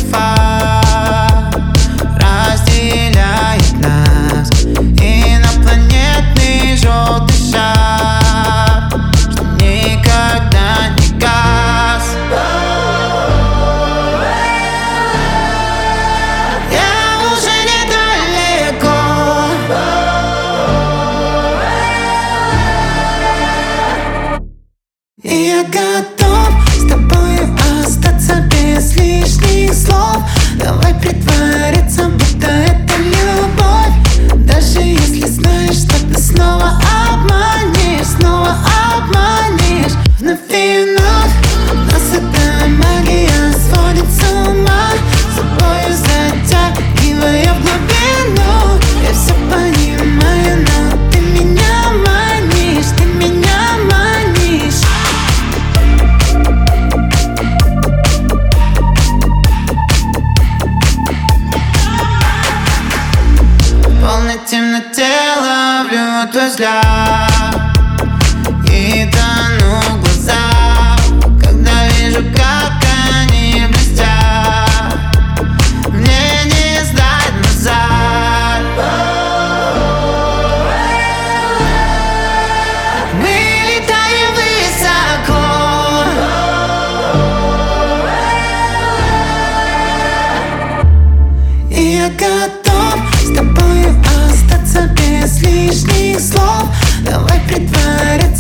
факт разделяет нас. Инопланетный желтый шар, что никогда не гас. Я уже недалеко. И я готов с тобою остаться без лишних слов. Давай притвориться, будто это любовь, даже если знаешь, что ты снова обманешь, снова обманешь. Вновь и вновь нас эта магия сводит с ума, собою затягивая в глубину. Я все понимаю, но ты меня манишь, ты меня манишь. В полной темноте ловлю твой взгляд и тону в глазах, когда вижу, как они блестят. Мне не сдать назад. Мы летаем высоко. И я готов с тобою остаться без лишних слов. Давай притвориться,